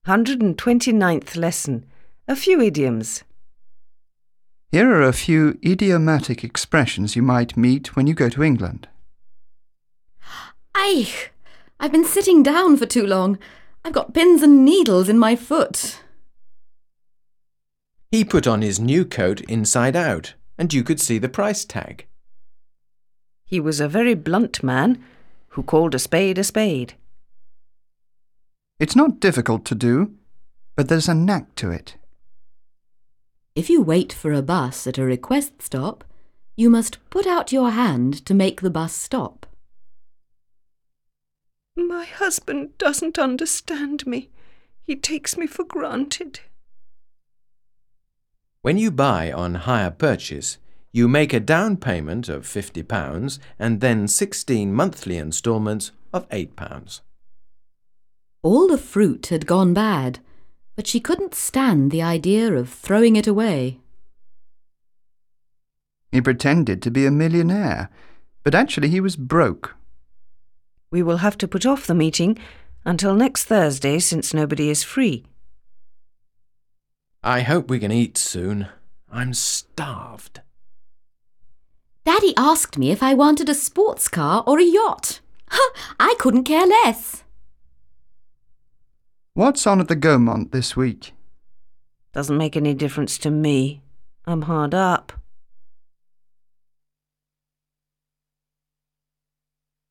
129th lesson. A few idioms. Here are a few idiomatic expressions you might meet when you go to England. Eich! I've been sitting down for too long. I've got pins and needles in my foot. He put on his new coat inside out, and you could see the price tag. He was a very blunt man who called a spade a spade. It's not difficult to do, but there's a knack to it. If you wait for a bus at a request stop, you must put out your hand to make the bus stop. My husband doesn't understand me. He takes me for granted. When you buy on hire purchase, you make a down payment of £50 and then 16 monthly instalments of £8. All the fruit had gone bad, but she couldn't stand the idea of throwing it away. He pretended to be a millionaire, but actually he was broke. We will have to put off the meeting until next Thursday since nobody is free. I hope we can eat soon. I'm starved. Daddy asked me if I wanted a sports car or a yacht. I couldn't care less. What's on at the Gaumont this week? Doesn't make any difference to me. I'm hard up.